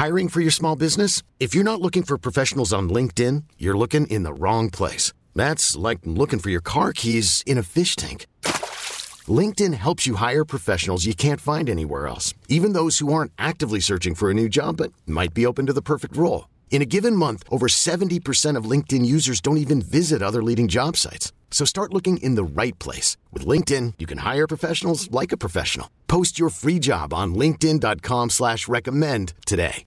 Hiring for your small business? If you're not looking for professionals on LinkedIn, you're looking in the wrong place. That's like looking for your car keys in a fish tank. LinkedIn helps you hire professionals you can't find anywhere else, even those who aren't actively searching for a new job but might be open to the perfect role. In a given month, over 70% of LinkedIn users don't even visit other leading job sites. So start looking in the right place. With LinkedIn, you can hire professionals like a professional. Post your free job on linkedin.com/recommend today.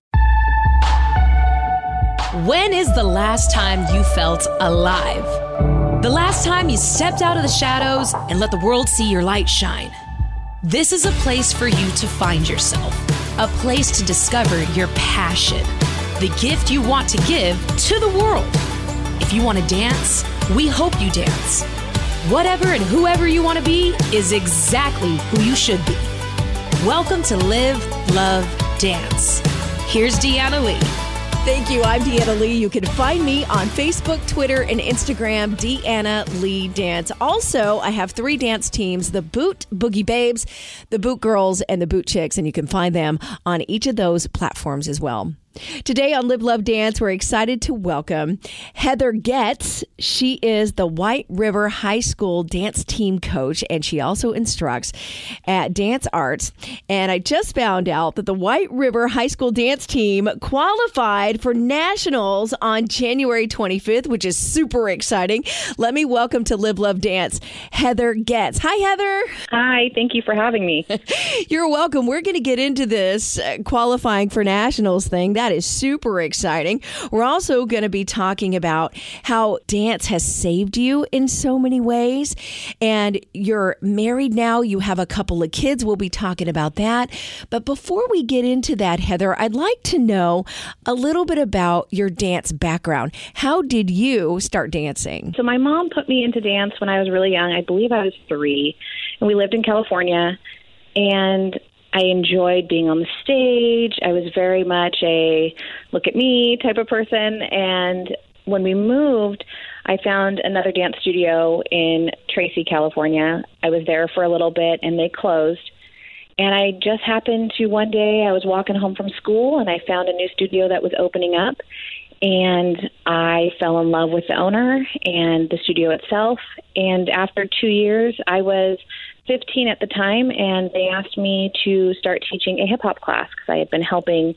When is the last time you felt alive? The last time you stepped out of the shadows and let the world see your light shine? This is a place for you to find yourself. A place to discover your passion. The gift you want to give to the world. If you want to dance, we hope you dance. Whatever and whoever you want to be is exactly who you should be. Welcome to Live, Love, Dance. Here's Deanna Lee. Thank you. I'm Deanna Lee. You can find me on Facebook, Twitter, and Instagram, Deanna Lee Dance. Also, I have 3 dance teams, the Boot Boogie Babes, the Boot Girls, and the Boot Chicks, and you can find them on each of those platforms as well. Today on Live, Love, Dance, we're excited to welcome Heather Getz. She is the White River High School dance team coach, and she also instructs at Dance Arts. And I just found out that the White River High School dance team qualified for nationals on January 25th, which is super exciting. Let me welcome to Live, Love, Dance, Heather Getz. Hi, Heather. Hi, thank you for having me. You're welcome. We're going to get into this qualifying for nationals thing. That is super exciting. We're also going to be talking about how dance has saved you in so many ways. And you're married now. You have a couple of kids. We'll be talking about that. But before we get into that, Heather, I'd like to know a little bit about your dance background. How did you start dancing? So my mom put me into dance when I was really young. I believe I was 3. And we lived in California. And I enjoyed being on the stage. I was very much a look at me type of person. And when we moved, I found another dance studio in Tracy, California. I was there for a little bit and they closed. And I just happened to one day, I was walking home from school and I found a new studio that was opening up. And I fell in love with the owner and the studio itself. And after 2 years, I was 15 at the time, and they asked me to start teaching a hip-hop class because I had been helping.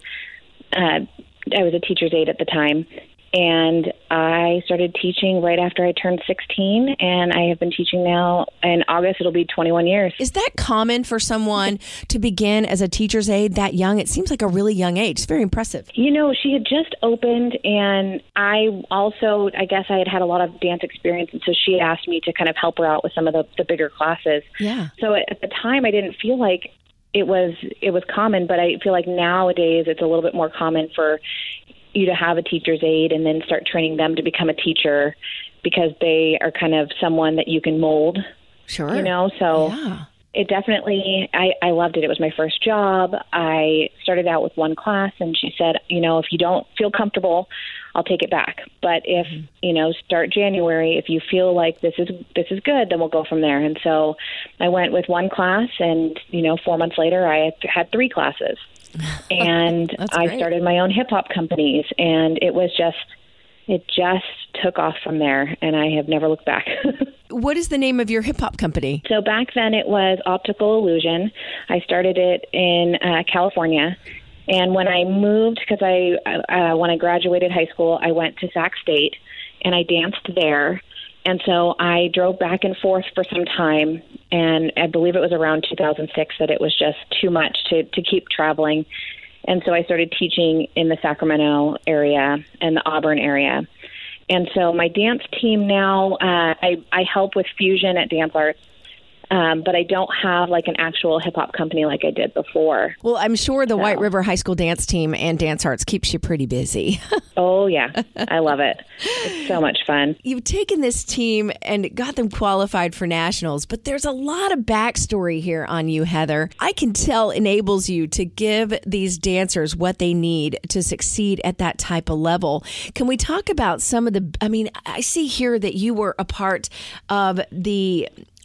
I was a teacher's aide at the time, and I started teaching right after I turned 16, and I have been teaching now. In August, it'll be 21 years. Is that common for someone to begin as a teacher's aide that young? It seems like a really young age. It's very impressive. You know, she had just opened, and I guess I had a lot of dance experience, and so she asked me to kind of help her out with some of the bigger classes. Yeah. So at the time, I didn't feel like it was common, but I feel like nowadays it's a little bit more common for you to have a teacher's aide and then start training them to become a teacher because they are kind of someone that you can mold. Sure. You know, so yeah. It definitely, I loved it. It was my first job. I started out with one class and she said, you know, if you don't feel comfortable, I'll take it back. But if, you know, start January, if you feel like this is good, then we'll go from there. And so I went with one class and, you know, 4 months later, I had 3 classes. And I started my own hip hop companies, and it just took off from there, and I have never looked back. What is the name of your hip hop company? So back then it was Optical Illusion. I started it in California. And when I moved, because when I graduated high school, I went to Sac State and I danced there. And so I drove back and forth for some time, and I believe it was around 2006 that it was just too much to keep traveling. And so I started teaching in the Sacramento area and the Auburn area. And so my dance team now, I help with fusion at Dance Arts. But I don't have like an actual hip-hop company like I did before. Well, I'm sure the White River High School dance team and Dance Arts keeps you pretty busy. Oh, yeah. I love it. It's so much fun. You've taken this team and got them qualified for nationals, but there's a lot of backstory here on you, Heather. I can tell enables you to give these dancers what they need to succeed at that type of level. Can we talk about some of I see here that you were a part of the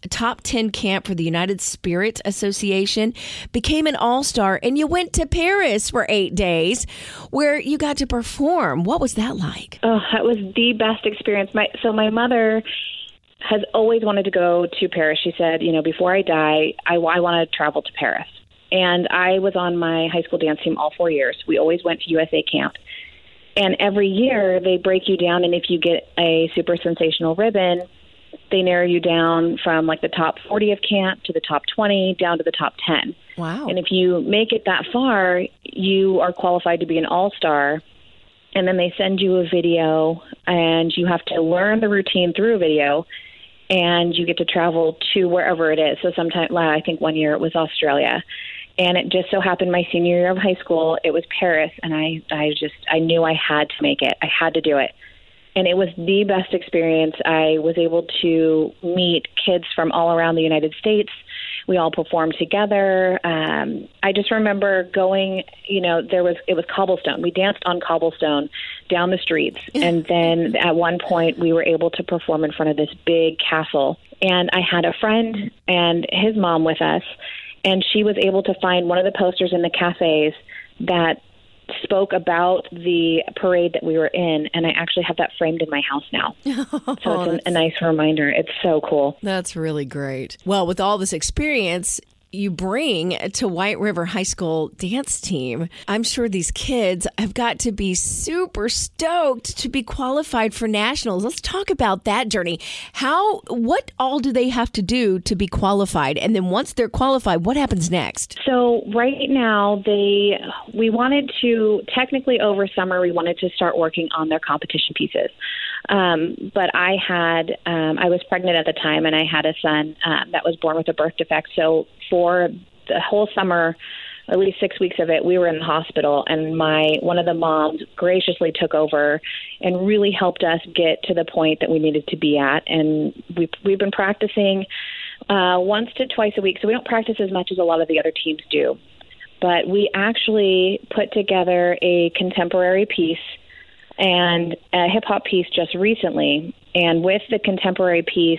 top 10 camp for the United Spirit Association, became an all-star, and you went to Paris for 8 days where you got to perform. What was that like? Oh, that was the best experience. My mother has always wanted to go to Paris. She said, before I die, I want to travel to Paris. And I was on my high school dance team all 4 years. We always went to USA camp. And every year they break you down, and if you get a super sensational ribbon, they narrow you down from like the top 40 of camp to the top 20 down to the top 10. Wow. And if you make it that far, you are qualified to be an all-star. And then they send you a video, and you have to learn the routine through a video, and you get to travel to wherever it is. So sometime, I think one year it was Australia. And it just so happened my senior year of high school, it was Paris, and I knew I had to make it. I had to do it. And it was the best experience. I was able to meet kids from all around the United States. We all performed together. I just remember going, it was cobblestone. We danced on cobblestone down the streets. And then at one point we were able to perform in front of this big castle. And I had a friend and his mom with us. And she was able to find one of the posters in the cafes that spoke about the parade that we were in, and I actually have that framed in my house now. So it's a nice reminder. It's so cool. That's really great. Well, with all this experience you bring to White River High School dance team, I'm sure these kids have got to be super stoked to be qualified for nationals. Let's talk about that journey. What all do they have to do to be qualified? And then once they're qualified, what happens next? So right now, we wanted to, technically over summer, we wanted to start working on their competition pieces. But I was pregnant at the time, and I had a son that was born with a birth defect. So for the whole summer, at least 6 weeks of it, we were in the hospital, and one of the moms graciously took over and really helped us get to the point that we needed to be at. And we've been practicing once to twice a week, so we don't practice as much as a lot of the other teams do. But we actually put together a contemporary piece and a hip-hop piece just recently. And with the contemporary piece,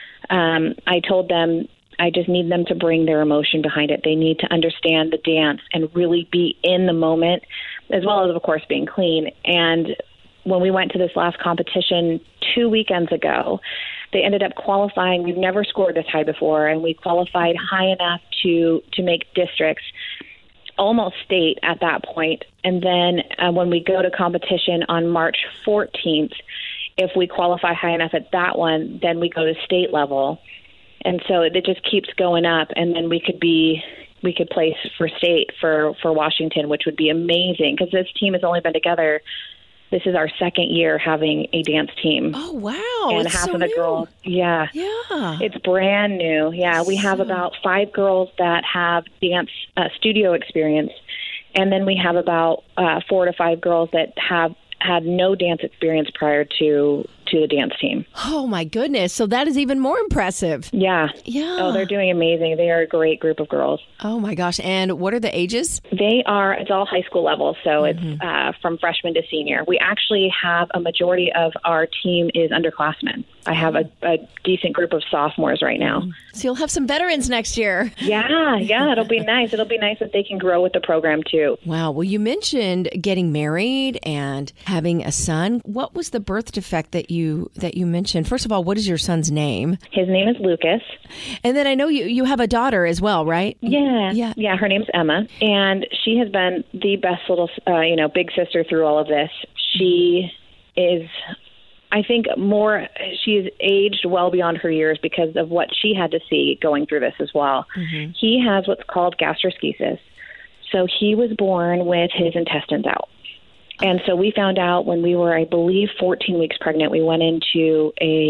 I told them I just need them to bring their emotion behind it. They need to understand the dance and really be in the moment, as well as, of course, being clean. And when we went to this last competition 2 weekends ago, they ended up qualifying. We've never scored this high before, and we qualified high enough to make districts, almost state at that point. And then when we go to competition on March 14th, if we qualify high enough at that one, then we go to state level. And so it just keeps going up, and then we could place for state for Washington, which would be amazing because this team has only been together. This is our second year having a dance team. Oh, wow. And half of the girls. Yeah. Yeah. It's brand new. Yeah. We have about 5 girls that have dance studio experience. And then we have about 4 to 5 girls that have had no dance experience prior to the dance team. Oh, my goodness. So that is even more impressive. Yeah. Yeah. Oh, they're doing amazing. They are a great group of girls. Oh, my gosh. And what are the ages? It's all high school level, so it's from freshman to senior. We actually have a majority of our team is underclassmen. I have a decent group of sophomores right now. So you'll have some veterans next year. Yeah, it'll be nice. It'll be nice that they can grow with the program, too. Wow. Well, you mentioned getting married and having a son. What was the birth defect that you mentioned? First of all, what is your son's name? His name is Lucas. And then I know you have a daughter as well, right? Yeah. Her name's Emma, and she has been the best little, big sister through all of this. She is, I think, she's aged well beyond her years because of what she had to see going through this as well. Mm-hmm. He has what's called gastroschisis. So he was born with his intestines out. And so we found out when we were, I believe, 14 weeks pregnant. We went into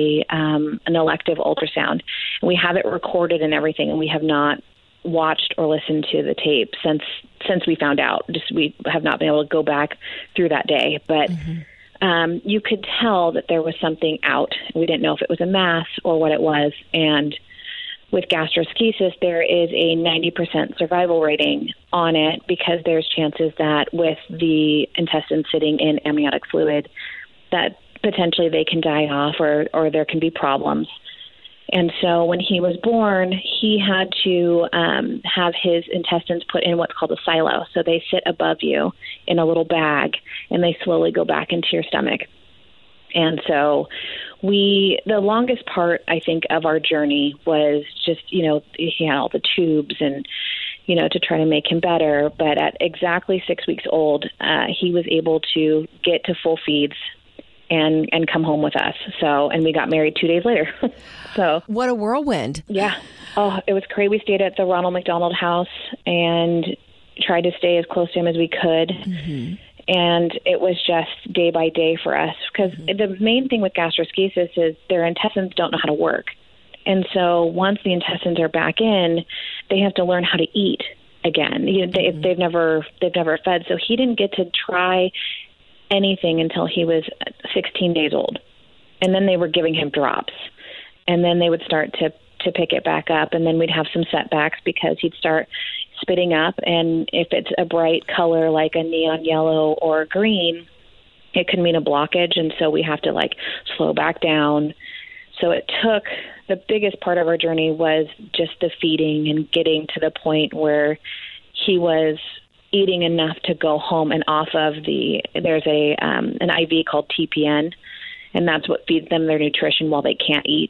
an elective ultrasound. And we have it recorded and everything, and we have not watched or listened to the tape since we found out. We have not been able to go back through that day. But you could tell that there was something out. We didn't know if it was a mass or what it was. And with gastroschisis, there is a 90% survival rating on it because there's chances that with the intestines sitting in amniotic fluid that potentially they can die off or there can be problems. And so when he was born, he had to have his intestines put in what's called a silo. So they sit above you in a little bag, and they slowly go back into your stomach. And so the longest part, I think, of our journey was just, he had all the tubes and, to try to make him better. But at exactly 6 weeks old, he was able to get to full feeds and come home with us. And we got married 2 days later. So what a whirlwind. Yeah. Oh, it was crazy. We stayed at the Ronald McDonald House and tried to stay as close to him as we could. Mm-hmm. And it was just day by day for us, because the main thing with gastroschisis is their intestines don't know how to work. And so once the intestines are back in, they have to learn how to eat again. They've never fed. So he didn't get to try anything until he was 16 days old. And then they were giving him drops. And then they would start to pick it back up. And then we'd have some setbacks because he'd start spitting up. And if it's a bright color like a neon yellow or green, it could mean a blockage. And so we have to slow back down. So it took, the biggest part of our journey was just the feeding and getting to the point where he was eating enough to go home and off of there's an IV called TPN, and that's what feeds them their nutrition while they can't eat.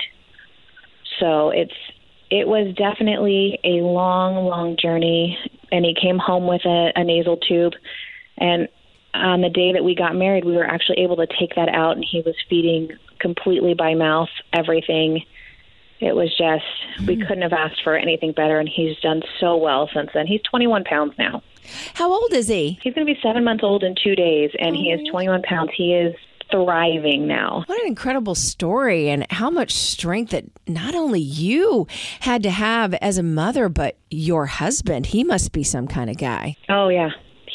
So it was definitely a long, long journey, and he came home with a nasal tube. And on the day that we got married, we were actually able to take that out, and he was feeding completely by mouth, everything. It was just, we couldn't have asked for anything better, and he's done so well since then. He's 21 pounds now. How old is he? He's going to be 7 months old in 2 days, and he is 21 pounds. He is thriving now. What an incredible story, and how much strength that not only you had to have as a mother, but your husband. He must be some kind of guy. Oh, yeah.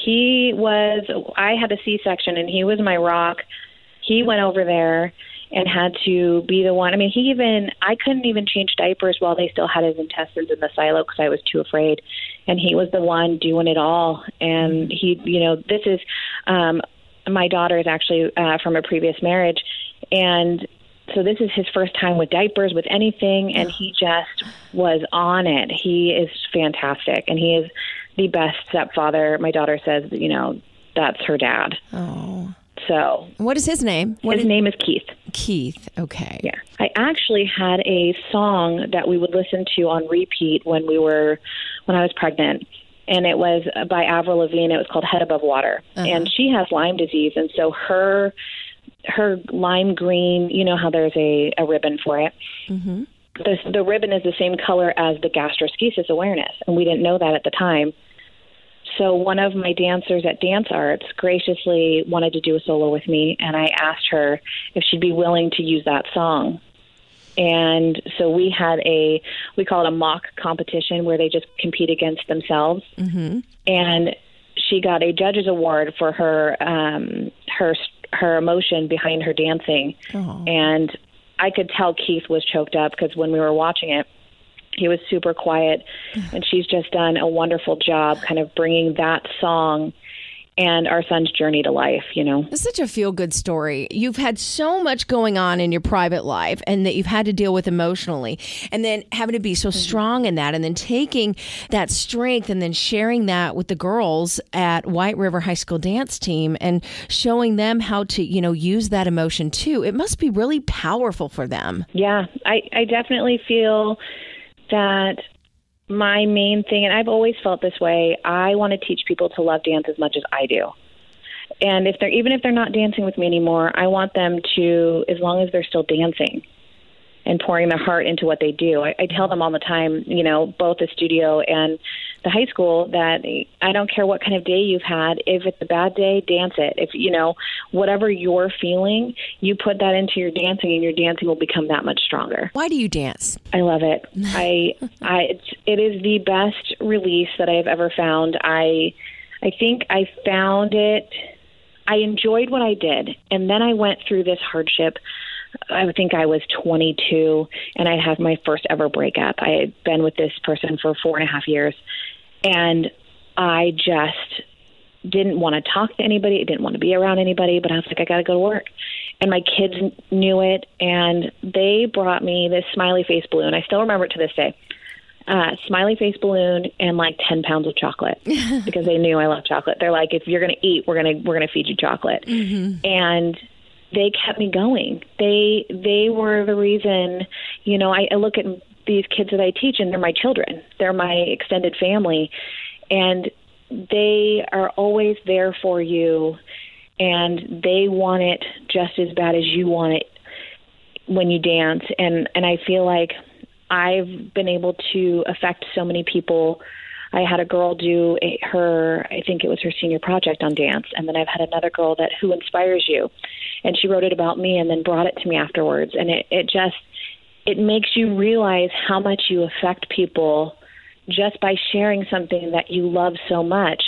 I had a C-section, and he was my rock. He went over there and had to be the one. I mean, I couldn't even change diapers while they still had his intestines in the silo because I was too afraid. And he was the one doing it all. And this is, my daughter is actually from a previous marriage. And so this is his first time with diapers, with anything. And he just was on it. He is fantastic. And he is the best stepfather. My daughter says, that's her dad. Oh. So, what is his name? His name is Keith. Keith, okay. Yeah. I actually had a song that we would listen to on repeat when I was pregnant, and it was by Avril Lavigne. It was called Head Above Water. Uh-huh. And she has Lyme disease, and so her lime green, you know how there's a ribbon for it. Mm-hmm. The ribbon is the same color as the gastroschisis awareness, and we didn't know that at the time. So one of my dancers at Dance Arts graciously wanted to do a solo with me, and I asked her if she'd be willing to use that song. And so we call it a mock competition where they just compete against themselves. Mm-hmm. And she got a judge's award for her emotion behind her dancing. Oh. And I could tell Keith was choked up because when we were watching it, he was super quiet, and she's just done a wonderful job kind of bringing that song and our son's journey to life, It's such a feel-good story. You've had so much going on in your private life and that you've had to deal with emotionally, and then having to be so strong in that, and then taking that strength and then sharing that with the girls at White River High School dance team and showing them how to, use that emotion too. It must be really powerful for them. Yeah, I definitely feel that my main thing, and I've always felt this way, I want to teach people to love dance as much as I do. And even if they're not dancing with me anymore, I want them to, as long as they're still dancing and pouring their heart into what they do. I tell them all the time, both the studio and the high school, that I don't care what kind of day you've had. If it's a bad day, dance it. If, whatever you're feeling, you put that into your dancing, and your dancing will become that much stronger. Why do you dance? I love it. It is the best release that I've ever found. I think I found it. I enjoyed what I did. And then I went through this hardship. I think I was 22, and I had my first ever breakup. I had been with this person for 4.5 years, and I just didn't want to talk to anybody. I didn't want to be around anybody, but I was like, I got to go to work. and my kids knew it, and they brought me this smiley face balloon. I still remember it to this day. Smiley face balloon and like 10 pounds of chocolate because they knew I love chocolate. They're like, if you're going to eat, we're going to feed you chocolate. Mm-hmm. And they kept me going. They were the reason, you know, I look at these kids that I teach and they're my children. They're my extended family, and they are always there for you, and they want it just as bad as you want it when you dance. And I feel like I've been able to affect so many people. I had a girl do I think it was her senior project on dance, and then I've had another girl who inspires you, and she wrote it about me and then brought it to me afterwards. And it makes you realize how much you affect people just by sharing something that you love so much.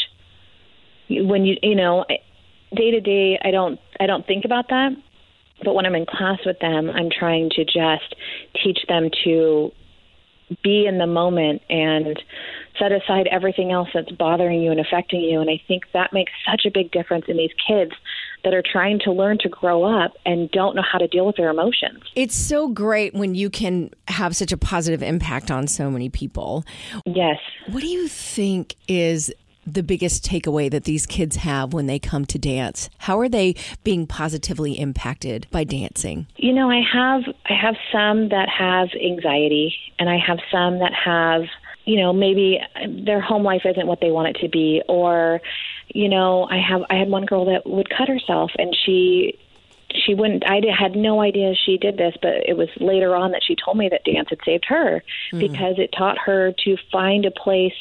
When you know, day to day, I don't think about that. But when I'm in class with them, I'm trying to just teach them to be in the moment and set aside everything else that's bothering you and affecting you. And I think that makes such a big difference in these kids that are trying to learn to grow up and don't know how to deal with their emotions. It's so great when you can have such a positive impact on so many people. Yes. What do you think is the biggest takeaway that these kids have when they come to dance? How are they being positively impacted by dancing? You know, I have some that have anxiety, and I have some that have, you know, maybe their home life isn't what they want it to be, or, you know, I had one girl that would cut herself, and she wouldn't. I had no idea she did this, but it was later on that she told me that dance had saved her because it taught her to find a place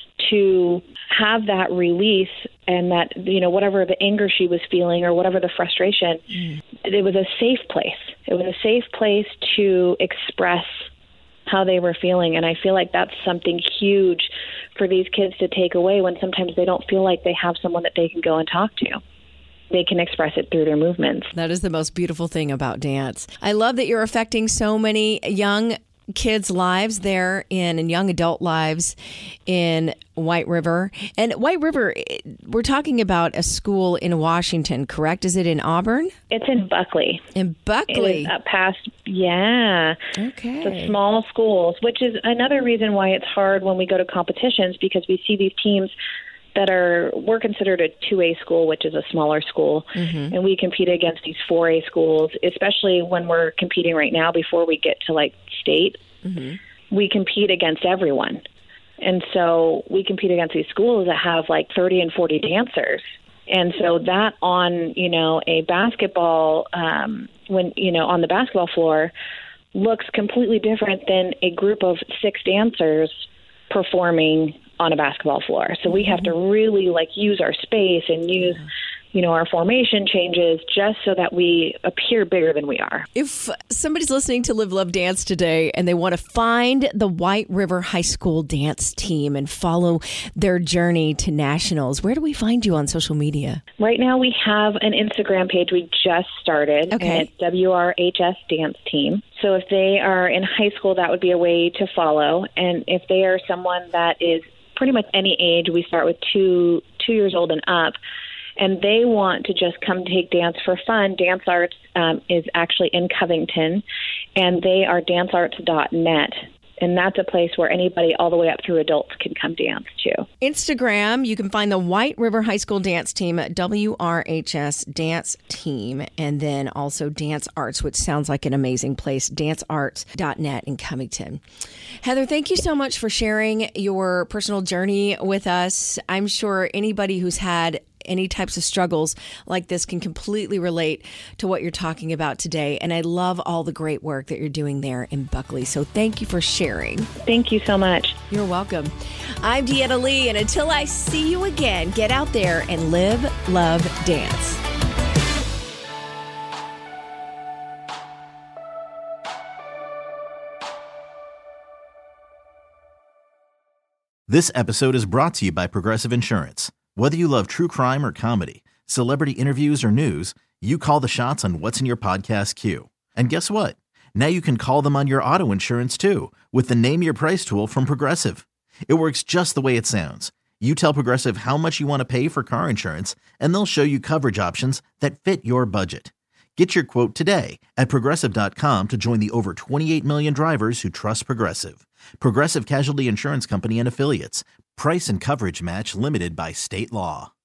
to have that release, and that, you know, whatever the anger she was feeling or whatever the frustration, it was a safe place. It was a safe place to express how they were feeling. And I feel like that's something huge for these kids to take away when sometimes they don't feel like they have someone that they can go and talk to. They can express it through their movements. That is the most beautiful thing about dance. I love that you're affecting so many young kids' lives there and young adult lives in White River. And White River, we're talking about a school in Washington, correct? Is it in Auburn? It's in Buckley. In Buckley. It is up past, yeah. Okay. The small schools, which is another reason why it's hard when we go to competitions, because we see these teams that we're considered a 2A school, which is a smaller school, and we compete against these 4A schools, especially when we're competing right now before we get to like state. We compete against everyone. And so we compete against these schools that have like 30 and 40 dancers. And so that on, you know, a basketball, when, you know, on the basketball floor looks completely different than a group of 6 dancers performing on a basketball floor. So we have to really like use our space and use, you know, our formation changes just so that we appear bigger than we are. If somebody's listening to Live, Love, Dance today and they want to find the White River High School dance team and follow their journey to nationals, where do we find you on social media? Right now we have an Instagram page we just started, and it's WRHS Dance Team. So if they are in high school, that would be a way to follow. And if they are someone that is pretty much any age, we start with 2 years old and up, and they want to just come take dance for fun, Dance Arts is actually in Covington, and they are dancearts.net. And that's a place where anybody all the way up through adults can come dance too. Instagram, you can find the White River High School dance team at WRHS Dance Team, and then also Dance Arts, which sounds like an amazing place, dancearts.net in Covington. Heather, thank you so much for sharing your personal journey with us. I'm sure anybody who's had any types of struggles like this can completely relate to what you're talking about today. And I love all the great work that you're doing there in Buckley. So thank you for sharing. Thank you so much. You're welcome. I'm Deanna Lee, and until I see you again, get out there and live, love, dance. This episode is brought to you by Progressive Insurance. Whether you love true crime or comedy, celebrity interviews or news, you call the shots on what's in your podcast queue. And guess what? Now you can call them on your auto insurance too with the Name Your Price tool from Progressive. It works just the way it sounds. You tell Progressive how much you want to pay for car insurance, and they'll show you coverage options that fit your budget. Get your quote today at Progressive.com to join the over 28 million drivers who trust Progressive. Progressive Casualty Insurance Company and Affiliates. Price and coverage match limited by state law.